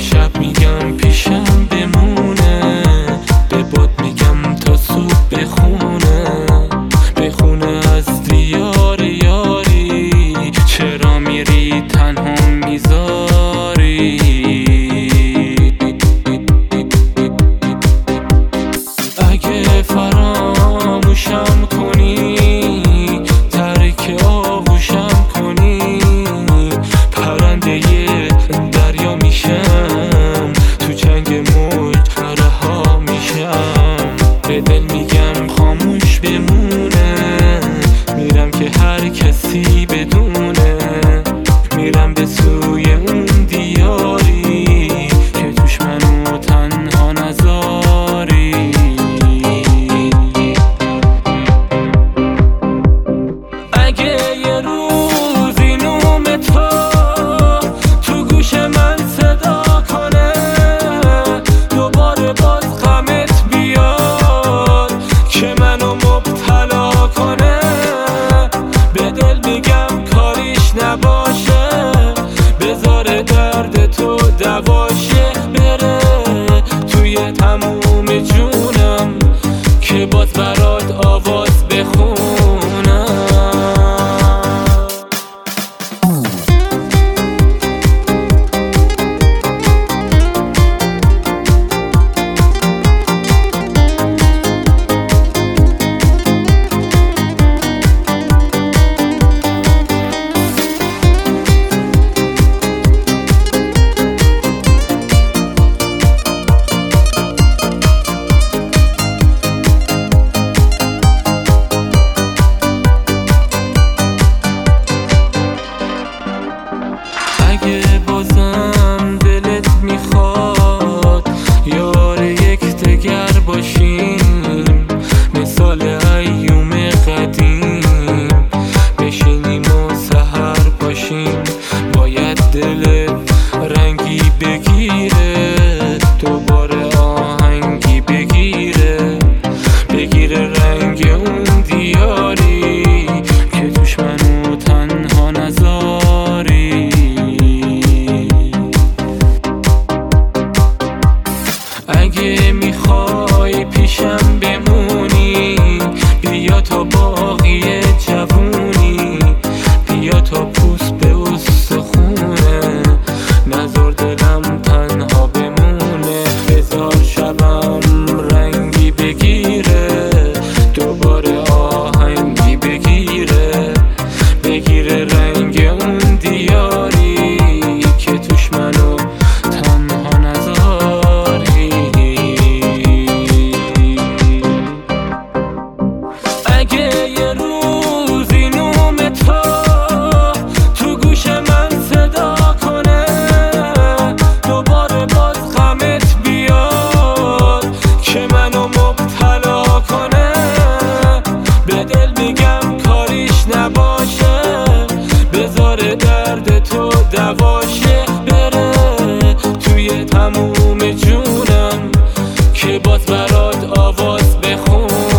شب میگم پیشم بمونه، به باد میگم تا صبح بخونه از دیار یاری. چرا میری تنها میذاری؟ اگه فراموشم کنی، ترک آغوشم کنی، پرنده دریا میشم، تو جنگ موج رها میشم. به دل میگم خاموش بمونه، میرم که هر کسی بدونه، میرم به سوی اون دیاری که توش منو تنها نذاری. اگه یه روزی نوم تو گوش من صدا کنه، دوباره باز غمت بیاد که منو مبتلا کنه، به دل میگم کاریش نباشه، بذار درد تو دواشه، بره توی تموم جونم که باز برات آواز بخونم. اگه بازم دلت میخواد یار یکدیگر باشیم، مثال ایوم قدیم بشینیم و سحر باشیم، باید دلت رنگی بگیره، دوباره آهنگی بگیره رنگ اون دیاری که توش منو تنها نذاری. اگه میخوای پیشم بمونی، بیا تا باقی جوونی، بیا تا پوست به استخونه، نذار دلم تنها بمونه، بذار شبم رنگی بگیره، دوباره آهنگی بگیره رنگ اون دیاری که توش منو تنها نذاری. اگه یه روزی نوم تو گوش من صدا کنه، دوباره باز غمت بیاد که منو مبتلا کنه، به دل میگم کاریش نباشه، بذار درد تو دواشه، بره توی تموم جونم که باز برات آواز بخون.